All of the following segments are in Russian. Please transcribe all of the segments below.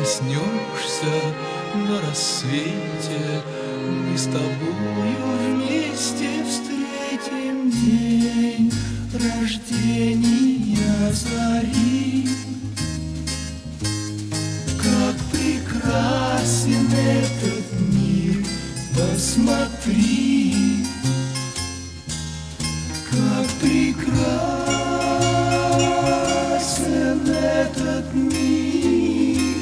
проснешься на рассвете, мы с тобою вместе встретим день рождения зари. Как прекрасен этот мир, посмотри, как прекрасен этот мир,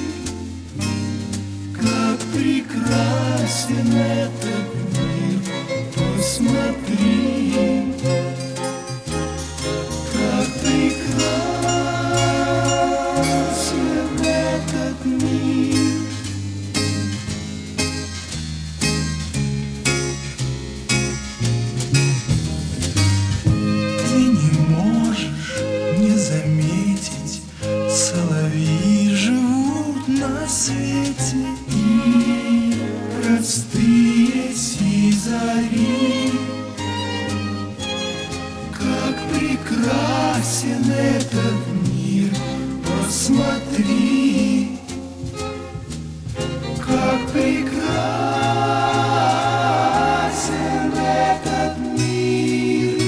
как прекрасен этот мир, посмотри, как прекрасен этот мир. Ты не можешь не заметить, соловьи живут на свете, и простые зари. Как прекрасен этот мир, посмотри, как прекрасен этот мир.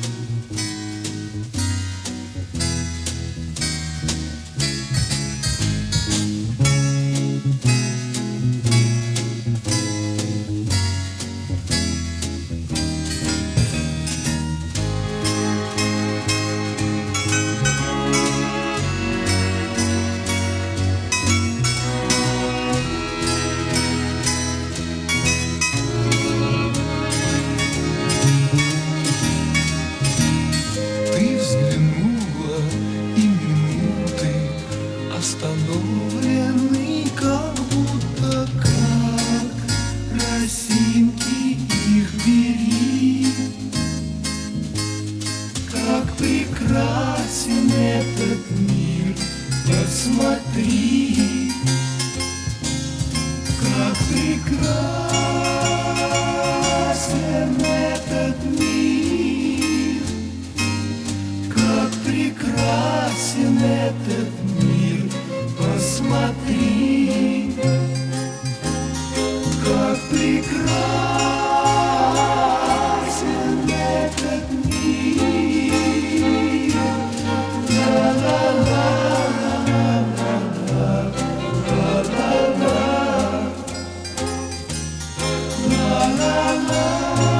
Остановлены, как будто как росинки, их бери. Как прекрасен этот мир, посмотри, как прекрасен этот мир, как прекрасен этот мир, посмотри, как прекрасен этот мир. Ла-ла-ла-ла-ла-ла-ла-ла-ла.